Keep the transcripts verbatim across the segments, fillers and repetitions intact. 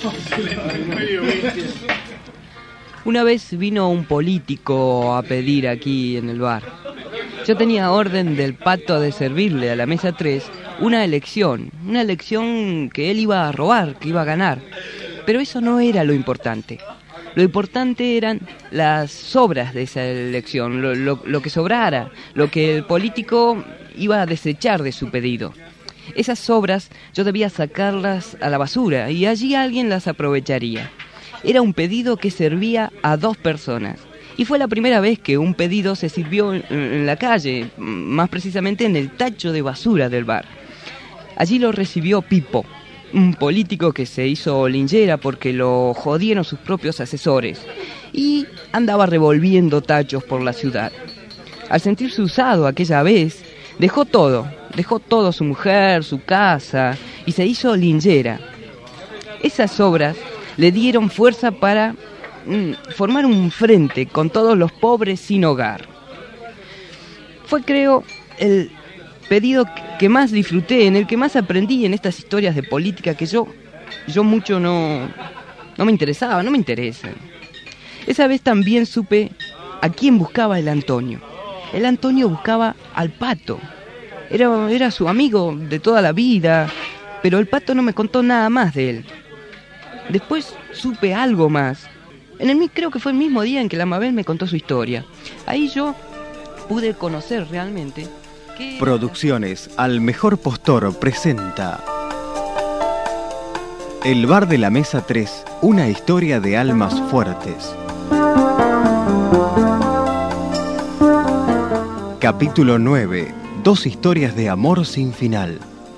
Una vez vino un político a pedir aquí en el bar. Yo tenía orden del Pato de servirle a la mesa tres una elección, una elección que él iba a robar, que iba a ganar. Pero eso no era lo importante. Lo importante eran las sobras de esa elección, lo, lo, lo que sobrara, lo que el político iba a desechar de su pedido. Esas sobras yo debía sacarlas a la basura y allí alguien las aprovecharía. Era un pedido que servía a dos personas. Y fue la primera vez que un pedido se sirvió en, en la calle, más precisamente en el tacho de basura del bar. Allí lo recibió Pipo, un político que se hizo linchera porque lo jodieron sus propios asesores y andaba revolviendo tachos por la ciudad. Al sentirse usado aquella vez, dejó todo, dejó todo, su mujer, su casa, y se hizo linchera. Esas obras le dieron fuerza para mm, formar un frente con todos los pobres sin hogar. Fue, creo, el pedido que más disfruté, en el que más aprendí en estas historias de política que yo, yo mucho no, no me interesaba, no me interesan. Esa vez también supe a quién buscaba el Antonio. El Antonio buscaba al Pato. Era, era su amigo de toda la vida, pero el Pato no me contó nada más de él. Después supe algo más. En el, creo que fue el mismo día en que la Mabel me contó su historia. Ahí yo pude conocer realmente que... Producciones Al Mejor Postor presenta El Bar de la Mesa tres, una historia de almas fuertes. Capítulo nueve. Dos historias de amor sin final.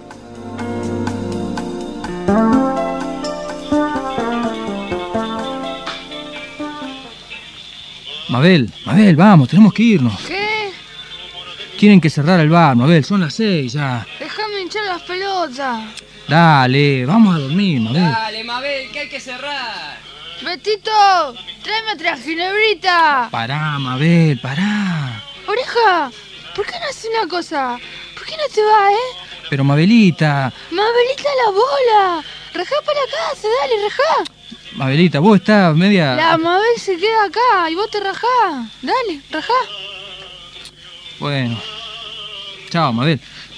Mabel, Mabel, vamos, tenemos que irnos. ¿Qué? Tienen que cerrar el bar, Mabel, son las seis ya. Déjame hinchar las pelotas. Dale, vamos a dormir, Mabel. Dale, Mabel, que hay que cerrar. Betito, tráeme otra ginebrita. Pará, Mabel, pará. Oreja, ¿por qué no haces una cosa? ¿Por qué no te vas, eh? Pero Mabelita... Mabelita, la bola. Rajá para casa, dale, rajá. Mabelita, vos estás media... La Mabel se queda acá y vos te rajá. Dale, rajá. Bueno. Chao, Mabel.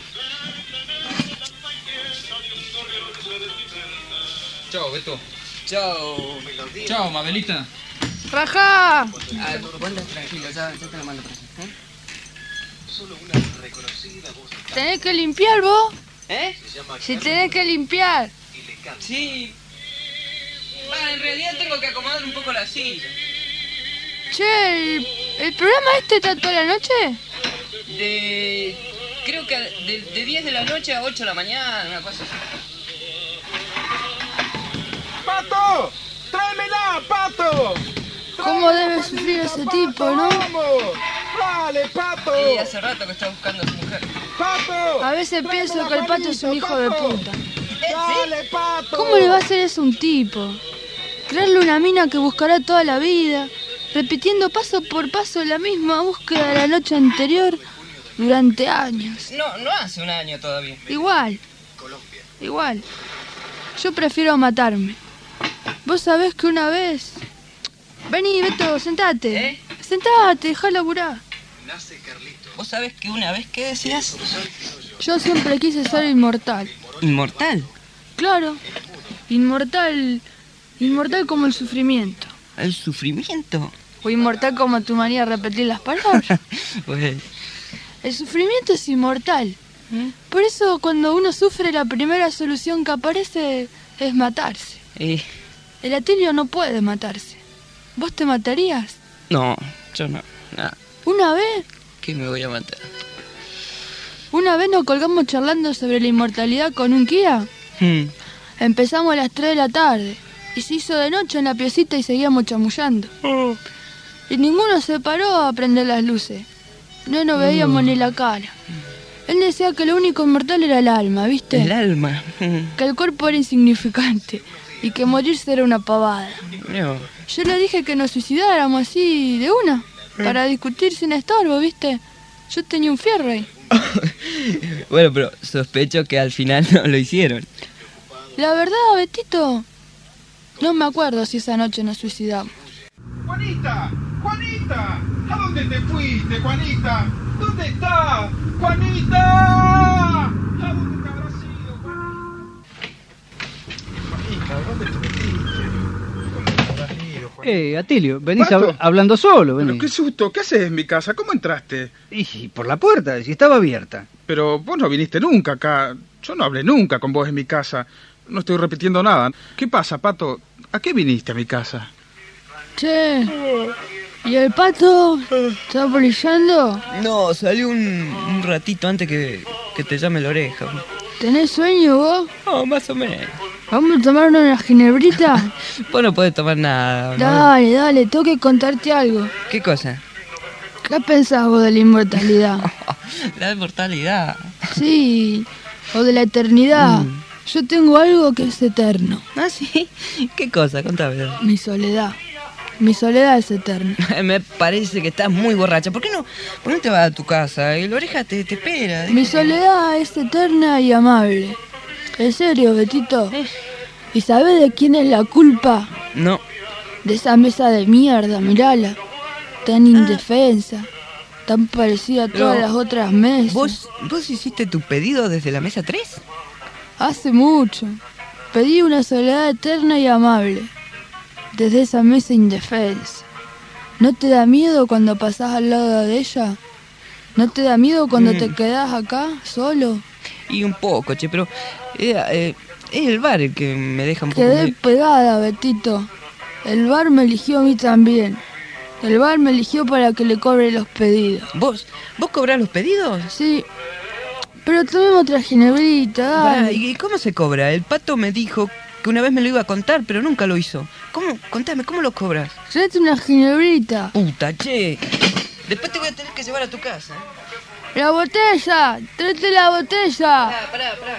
Chao, Beto. Chao. Chao, Mabelita. Rajá. Ah, vos andás tranquilo, ya, ya te lo mando por eso. ¿Eh? ¿Tenés que limpiar vos? ¿Eh? Si tenés que limpiar. Sí. Bueno, en realidad tengo que acomodar un poco la silla. Che, ¿el, el programa este está toda la noche? De... creo que de, de diez de la noche a ocho de la mañana, una cosa así. ¡Pato! ¡Tráemela, Pato! ¿Cómo debe sufrir ese tipo, no? ¡Vamos! ¡Dale, Pato! Y hace rato que está buscando a su mujer. ¡Pato! A veces pienso que el Pato es un hijo de puta. ¡Dale, Pato! ¿Cómo le va a hacer eso a un tipo? Crearle una mina que buscará toda la vida, repitiendo paso por paso la misma búsqueda de la noche anterior durante años. No, no hace un año todavía. Igual, igual. Yo prefiero matarme. Vos sabés que una vez... Vení, Beto, sentate. ¿Eh? Sentate, dejá laburar. ¿Vos sabés que una vez que decías? Yo siempre quise ser inmortal. ¿Inmortal? Claro, inmortal... Inmortal como el sufrimiento. ¿El sufrimiento? O inmortal como tu manía de repetir las palabras. Pues... El sufrimiento es inmortal. ¿Eh? Por eso cuando uno sufre, la primera solución que aparece es matarse. Eh... El atilio no puede matarse. ¿Vos te matarías? No, yo no. Nada. ¿Una vez? ¿Qué me voy a matar? Una vez nos colgamos charlando sobre la inmortalidad con un Kia. Hmm. Empezamos a las tres de la tarde. Y se hizo de noche en la piecita y seguíamos chamullando. Oh. Y ninguno se paró a prender las luces. No nos veíamos Mm. ni la cara. Él decía que lo único inmortal era el alma, ¿viste? El alma. Que el cuerpo era insignificante y que morirse era una pavada. No. Yo le dije que nos suicidáramos así de una, para discutir sin estorbo, ¿viste? Yo tenía un fierro ahí. Bueno, pero sospecho que al final no lo hicieron. La verdad, Betito, No me acuerdo si esa noche nos suicidamos. ¡Juanita! ¡Juanita! ¿A dónde te fuiste, Juanita? ¿Dónde estás? ¡Juanita! ¿A dónde te habrás ido, Juanita? Juanita, ¿dónde te metiste? ¿Dónde te habrás ido, Juanita? Eh, Atilio, venís ¿Pato? hab- hablando solo, Pero venís. qué susto, ¿qué haces en mi casa? ¿Cómo entraste? Y por la puerta, si estaba abierta. Pero vos no viniste nunca acá. Yo no hablé nunca con vos en mi casa. No estoy repitiendo nada. ¿Qué pasa, Pato? ¿A qué viniste a mi casa? Che, ¿y el pato? ¿Está brillando? No, salió un, un ratito antes que, que te llame la oreja. ¿Tenés sueño vos? Oh, más o menos. ¿Vamos a tomar una ginebrita? Vos no podés tomar nada. ¿no? Dale, dale, tengo que contarte algo. ¿Qué cosa? ¿Qué pensás vos de la inmortalidad? La inmortalidad. Sí, o de la eternidad. Mm. Yo tengo algo que es eterno. ¿Ah, sí? ¿Qué cosa? Contame. Mi soledad. Mi soledad es eterna. Me parece que estás muy borracha. ¿Por qué no, por qué no te vas a tu casa? Y la oreja te, te espera. Mi soledad es eterna y amable. En serio, Betito. Eh. ¿Y sabés de quién es la culpa? No. De esa mesa de mierda, mirala. Tan indefensa. Tan parecida a todas Pero, las otras mesas. ¿Vos, ¿Vos hiciste tu pedido desde la mesa tres? Hace mucho. Pedí una soledad eterna y amable. Desde esa mesa indefensa. ¿No te da miedo cuando pasás al lado de ella? ¿No te da miedo cuando Mm. te quedás acá, solo? Y un poco, che, pero eh, eh, es el bar el que me deja un poco... Quedé medio- pegada, Betito. El bar me eligió a mí también. El bar me eligió para que le cobre los pedidos. ¿Vos, ¿Vos cobrás los pedidos? Sí. Pero tomemos otra ginebrita, Pará, dale. ¿y cómo se cobra? El pato me dijo que una vez me lo iba a contar, pero nunca lo hizo. ¿Cómo? Contame, ¿cómo lo cobras? Tráete una ginebrita. Puta, che. Después te voy a tener que llevar a tu casa. ¡La botella! ¡Tráete la botella! Pará, pará, pará.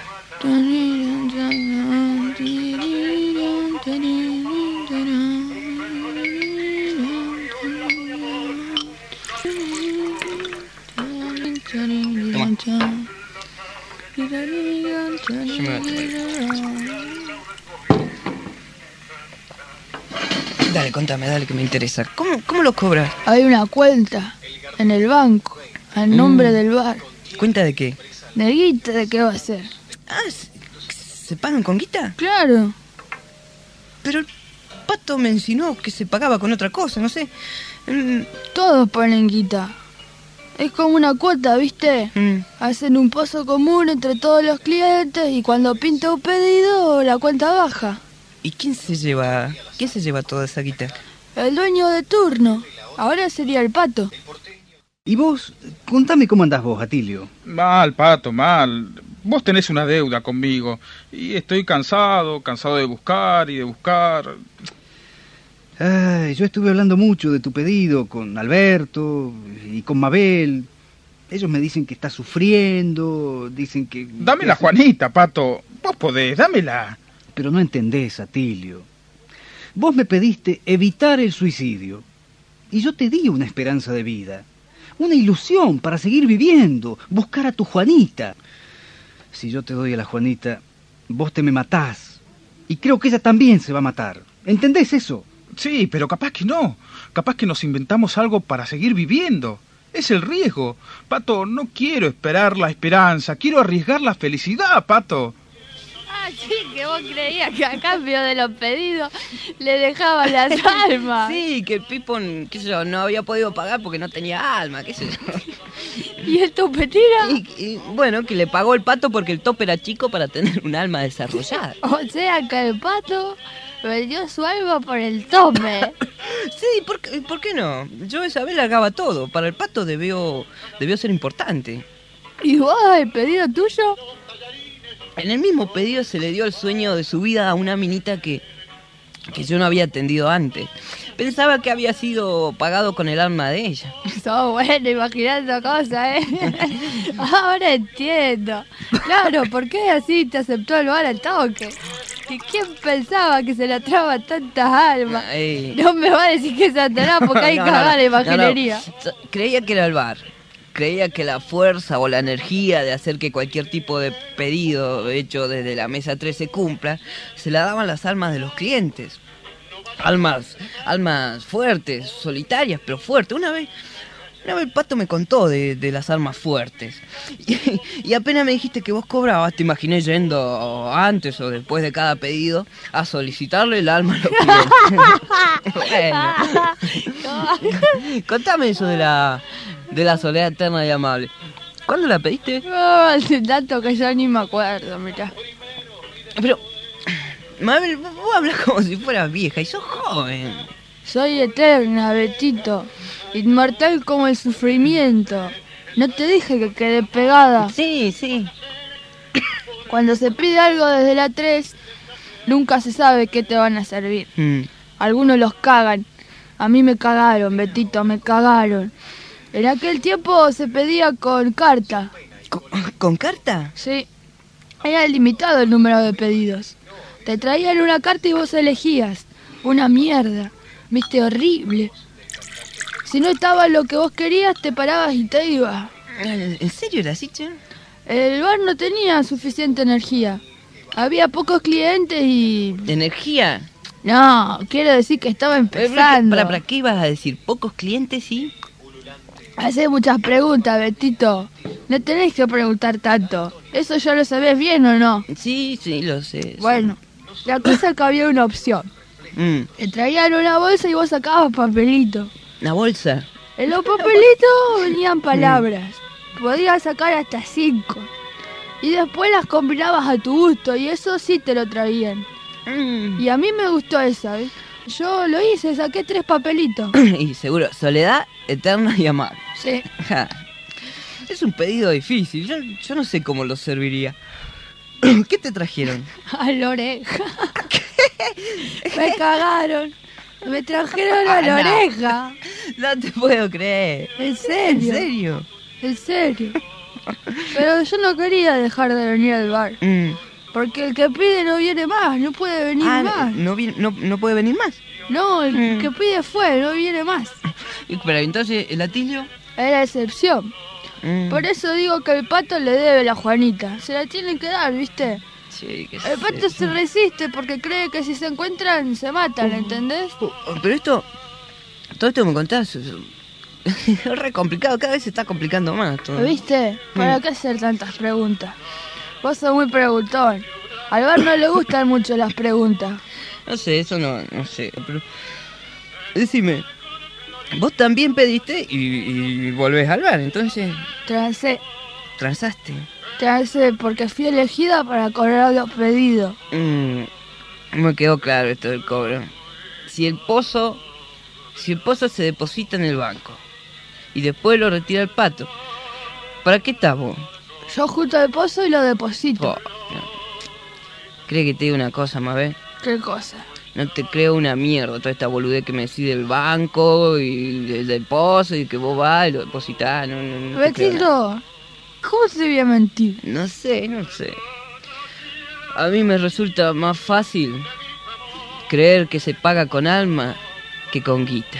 Dale, contame, dale, que me interesa. ¿Cómo, cómo lo cobras? Hay una cuenta en el banco, al nombre Mm. del bar. ¿Cuenta de qué? ¿De guita de qué va a ser? Ah, ¿se, ¿se pagan con guita? Claro. Pero el pato me insinuó que se pagaba con otra cosa, no sé. Mm, Todos ponen guita. Es como una cuota, ¿viste? mm. Hacen un pozo común entre todos los clientes y cuando pinta un pedido, la cuenta baja. ¿Y quién se lleva, quién se lleva toda esa guita? El dueño de turno. Ahora sería el pato. Y vos, contame cómo andás vos, Atilio. Mal, Pato, mal. Vos tenés una deuda conmigo. Y estoy cansado, cansado de buscar y de buscar. Ay, yo estuve hablando mucho de tu pedido con Alberto y con Mabel. Ellos me dicen que estás sufriendo, dicen que... Dámela, Juanita, Pato. Vos podés, dámela. Pero no entendés, Atilio. Vos me pediste evitar el suicidio. Y yo te di una esperanza de vida. Una ilusión para seguir viviendo, buscar a tu Juanita. Si yo te doy a la Juanita, vos te me matás. Y creo que ella también se va a matar. ¿Entendés eso? Sí, pero capaz que no. Capaz que nos inventamos algo para seguir viviendo. Es el riesgo. Pato, no quiero esperar la esperanza. Quiero arriesgar la felicidad, Pato. Ah, sí, que vos creías que a cambio de los pedidos le dejaban las almas. Sí, que el Pipo, qué sé yo, no había podido pagar porque no tenía alma, qué sé yo. ¿Y el topetira? Y, y, bueno, que le pagó el pato porque el tope era chico para tener un alma desarrollada. O sea que el pato vendió su alma por el tope. Sí, ¿por qué, ¿por qué no? Yo esa vez largaba todo. Para el pato debió, debió ser importante. ¿Y vos, el pedido tuyo? En el mismo pedido se le dio el sueño de su vida a una minita que, que yo no había atendido antes. Pensaba que había sido pagado con el alma de ella. Sos bueno imaginando cosas, ¿eh? Ahora entiendo. Claro, ¿por qué así te aceptó el bar al toque? ¿Y quién pensaba que se le atraba tantas almas? Ay. No me va a decir que es Satanás porque hay No, que no, cagar no, la imaginería. no, no. Creía que era el bar. creía que la fuerza o la energía de hacer que cualquier tipo de pedido hecho desde la mesa tres se cumpla, se la daban las almas de los clientes. Almas, almas fuertes, solitarias, pero fuertes. Una vez, una vez el Pato me contó de, de las almas fuertes. Y, y apenas me dijiste que vos cobrabas, te imaginé yendo antes o después de cada pedido a solicitarle el alma a los clientes. Bueno. Contame eso de la, de la soledad eterna y amable. ¿Cuándo la pediste? No, hace tanto que yo ni me acuerdo, mirá. Pero... Mabel, vos hablas como si fueras vieja y sos joven. Soy eterna, Betito. Inmortal como el sufrimiento. No te dije que quedé pegada. Sí, sí. Cuando se pide algo desde la tres, nunca se sabe qué te van a servir. Mm. Algunos los cagan. A mí me cagaron, Betito, me cagaron. En aquel tiempo se pedía con carta. ¿Con, ¿Con carta? Sí. Era limitado el número de pedidos. Te traían una carta y vos elegías. Una mierda. Viste, horrible. Si no estaba lo que vos querías, te parabas y te ibas. ¿En serio era así, che? El bar no tenía suficiente energía. Había pocos clientes y... ¿Energía? No, quiero decir que estaba empezando. ¿Para, para qué ibas a decir? ¿Pocos clientes y...? Hacés muchas preguntas, Betito. No tenés que preguntar tanto. ¿Eso ya lo sabés bien o no? Sí, sí, lo sé. Bueno, la cosa es que había una opción. Mm. Te traían una bolsa y vos sacabas papelito. ¿Una bolsa? En los papelitos venían palabras. Podías sacar hasta cinco. Y después las combinabas a tu gusto y eso sí te lo traían. Mm. Y a mí me gustó esa, ¿ves? Yo lo hice, saqué tres papelitos. Y seguro, soledad eterna y amable. Sí. Ja. Es un pedido difícil, yo, yo no sé cómo lo serviría. ¿Qué te trajeron? A la oreja. Me cagaron. Me trajeron a la Ah, no. oreja. No te puedo creer. ¿En ¿En serio? serio? En serio. Pero yo no quería dejar de venir al bar. Mm. Porque el que pide no viene más, no puede venir Ah, más. no, viene- no, no puede venir más. No, el Mm. que pide fue, no viene más. Y- Pero entonces, ¿el Atilio? Era excepción. Mm. Por eso digo que el Pato le debe la Juanita. Se la tienen que dar, ¿viste? Sí, que El Pato sé, se resiste porque cree que si se encuentran se matan, ¿entendés? Oh, Pero esto, todo esto que me contás, es es re complicado, cada vez se está complicando más todo. ¿Viste? ¿Para Mm. qué hacer tantas preguntas? Vos sos muy preguntón. Al bar no le gustan mucho las preguntas. No sé, eso no, no sé, pero... Decime, vos también pediste y, y volvés al bar, entonces Trancé, transaste. trancé porque fui elegida para cobrar los pedidos. Mm, no me quedó claro esto del cobro. Si el pozo, si el pozo se deposita en el banco y después lo retira el Pato, ¿para qué estás vos? Yo junto el pozo y lo deposito. Oh, no. ¿Crees que te diga una cosa, Mabel? ¿Qué cosa? No te creo una mierda toda esta boludez que me decís del banco y del, del pozo y que vos vas y lo depositas. No, no, no te creo nada. Betito, ¿cómo te voy a mentir? No sé, no sé. A mí me resulta más fácil creer que se paga con alma que con guita.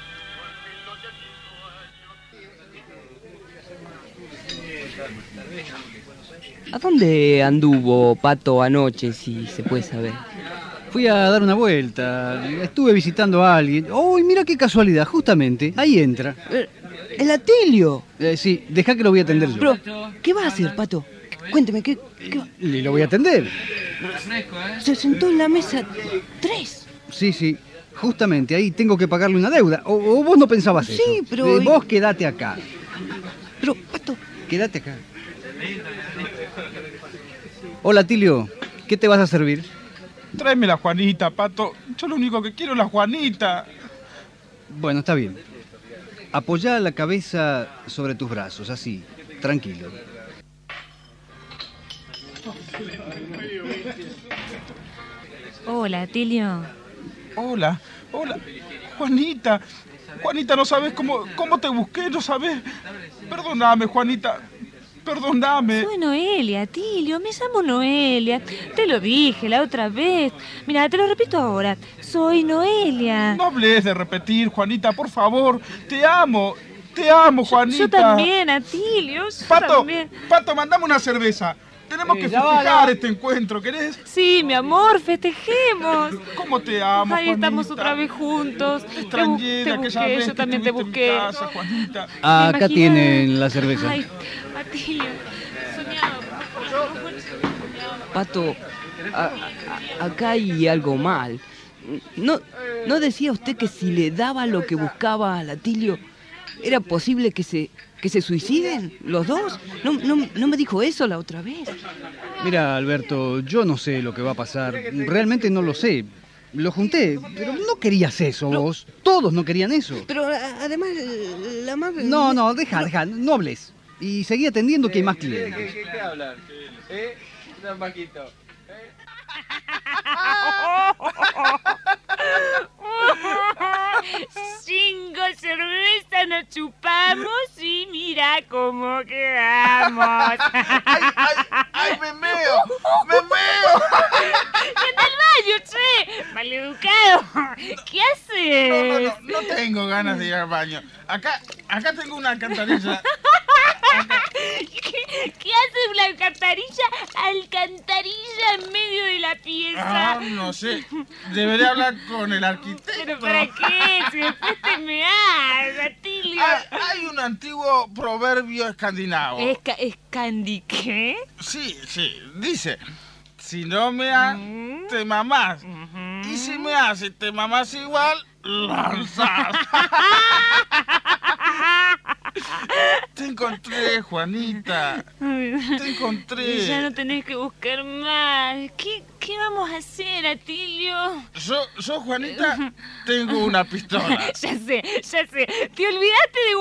¿A dónde anduvo Pato anoche, si se puede saber? Fui a dar una vuelta, estuve visitando a alguien. ¡Uy, mira qué casualidad! Justamente, ahí entra. Eh, ¡El Atilio! Eh, sí, deja que lo voy a atender yo. Pero, ¿qué va a hacer, Pato? Cuénteme, ¿qué, qué va? Y lo voy a atender. Se sentó en la mesa tres. Sí, sí, justamente, ahí tengo que pagarle una deuda. ¿O, o vos no pensabas eso? Sí, pero- Eh, vos quedate acá. Pero, Pato, Quédate acá. Hola, Tilio. ¿Qué te vas a servir? Tráeme la Juanita, Pato. Yo lo único que quiero es la Juanita. Bueno, está bien. Apoyá la cabeza sobre tus brazos, así, tranquilo. Hola, Tilio. Hola, hola. Juanita. Juanita, no sabes cómo, cómo te busqué, no sabes. Perdóname, Juanita. Perdóname. Soy Noelia, Tilio, me llamo Noelia. Te lo dije la otra vez. Mira, te lo repito ahora. Soy Noelia. No hables de repetir, Juanita, por favor. Te amo. Te amo, Juanita. Yo, yo también, Atilio. Yo Pato, también. Pato, mandame una cerveza. Tenemos Eh, que ya va, festejar ya. este encuentro, ¿querés? Sí, mi amor, festejemos. ¿Cómo te amo, Ahí Juanita? estamos otra vez juntos. Te Te, bu- extrañé te de aquella busqué, vez yo que también te estuviste en mi busqué. casa, Juanita. Acá imaginas? tienen la cerveza. Ay, Atilio, soñaba. Pato, a- a- acá hay algo mal. ¿No, ¿No decía usted que si le daba lo que buscaba al Atilio, era posible que se, que se suiciden los dos? ¿No, no, ¿No me dijo eso la otra vez? Mira, Alberto, yo no sé lo que va a pasar. Realmente no lo sé. Lo junté, pero no querías eso vos. Todos no querían eso. Pero a- además, la más... No, no, deja, deja, no hables. Y seguí atendiendo que hay más clientes. ¿Qué hablan? ¿Eh? Un Paquito. Cinco cervezas nos chupamos y mira cómo quedamos. ¡Ay, ay, ay, me meo! ¡Me meo! ¡Vete al baño, che! ¡Maleducado! ¿Qué haces? No, no, no, no tengo ganas de ir al baño. Acá, acá tengo una alcantarilla. ¿Qué, qué hace una alcantarilla? Alcantarilla en medio de la pieza. Ah, no sé. Debería hablar con el arquitecto. ¿Pero para qué? Si después te meás, Atilio. Hay, hay un antiguo proverbio escandinavo. ¿Es, ca- es candy qué? Sí, sí. Dice: si no me has, Mm. te mamás. Ujú. Y si me haces y te mamás igual, lanzas. Te encontré, Juanita. Te encontré. Ya no tenés que buscar más. ¿Qué, qué vamos a hacer, Atilio? Yo, yo, Juanita, tengo una pistola. Ya sé, ya sé. Te olvidaste de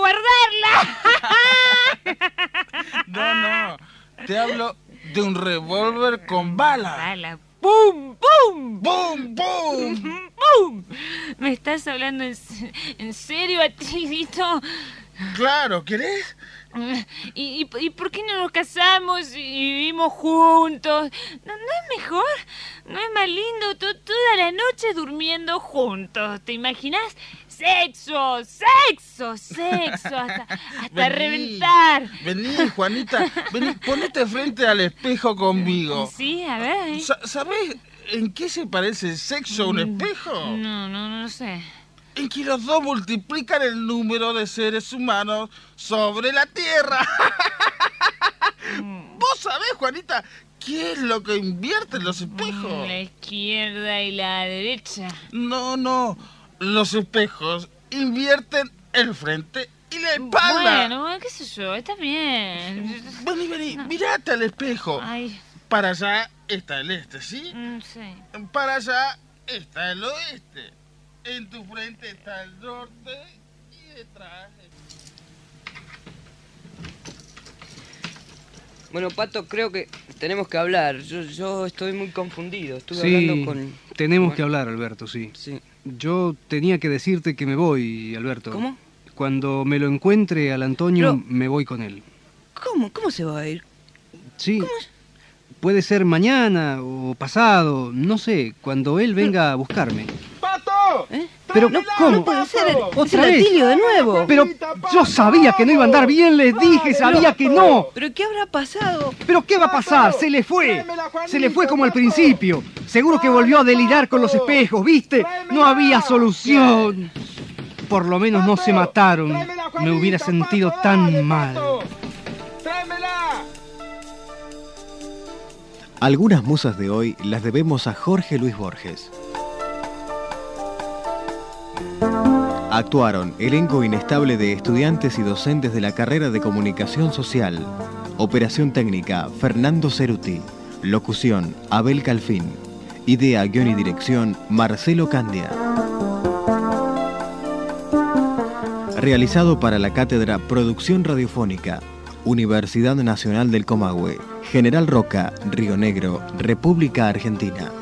guardarla. No, no. Te hablo de un revólver con bala. Bala. ¡Pum! ¡Pum! ¡Bum, bum! ¡Pum! ¿Me estás hablando en, se- en serio, Atilito? Claro, ¿querés? ¿Y, y, y por qué no nos casamos y vivimos juntos? ¿No, no es mejor? ¿No es más lindo to- toda la noche durmiendo juntos? ¿Te imaginas? ¡Sexo! ¡Sexo! ¡Sexo! Hasta, hasta Vení, reventar. Vení, Juanita, vení, ponete frente al espejo conmigo. Sí, a ver. ¿eh? Sa- ¿Sabés en qué se parece el sexo a un espejo? No, no, no sé. En que los dos multiplican el número de seres humanos sobre la Tierra. ¿Vos sabés, Juanita, qué es lo que invierten los espejos? La izquierda y la derecha. No, no. Los espejos invierten el frente y la espalda. Bueno, qué sé yo, está bien. Vení, vení, mirate al espejo. Ay, Para allá está el este, ¿sí? no sé. Para allá está el oeste. En tu frente está el norte y detrás. Bueno, Pato, creo que tenemos que hablar. Yo, yo estoy muy confundido. Estuve Sí, hablando con... tenemos Bueno. que hablar, Alberto, sí. Sí. Yo tenía que decirte que me voy, Alberto. ¿Cómo? Cuando me lo encuentre al Antonio, Pero- me voy con él. ¿Cómo? ¿Cómo se va a ir? Sí. Puede ser mañana o pasado, no sé, cuando él venga a buscarme. ¡Pato! ¿Eh? Pero, no, ¿cómo? No puede ser. Es ¿Otra el vez? Atilio de nuevo. Pero yo sabía que no iba a andar bien, les dije, sabía que no. ¿Pero qué habrá pasado? ¿Pero qué va a pasar? Se le fue. Se le fue como al principio. Seguro que volvió a delirar con los espejos, ¿viste? No había solución. Por lo menos no se mataron. Me hubiera sentido tan mal. ¡Tráemela! Algunas musas de hoy las debemos a Jorge Luis Borges. Actuaron elenco inestable de estudiantes y docentes de la carrera de Comunicación Social. Operación técnica, Fernando Ceruti. Locución, Abel Calfín. Idea, guión y dirección, Marcelo Candia. Realizado para la Cátedra Producción Radiofónica, Universidad Nacional del Comahue, General Roca, Río Negro, República Argentina.